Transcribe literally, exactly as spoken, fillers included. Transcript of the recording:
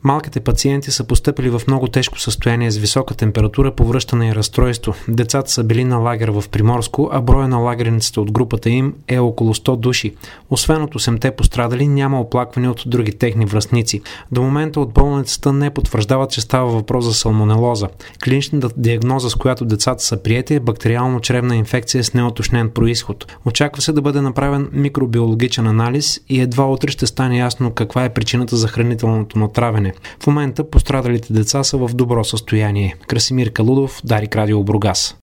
Малките пациенти са постъпили в много тежко състояние с висока температура, повръщане и разстройство. Децата са били на лагер в Приморско, а броя на лагерниците от групата им е около сто души. Освен от осемте пострадали, няма оплакване от други техни връстници. До момента от болницата не потвърждават, че става въпрос за салмонелоза. Клиничната диагноза, с която децата са приети, е бактериално-чревна инфекция с неуточнен происход. Очаква се да бъде направен микробиологичен анализ и едва утре ще стане ясно каква е причината за хранителното натравяне. В момента пострадалите деца са в добро състояние. Красимир Калудов, Дарик Радио, Бургас.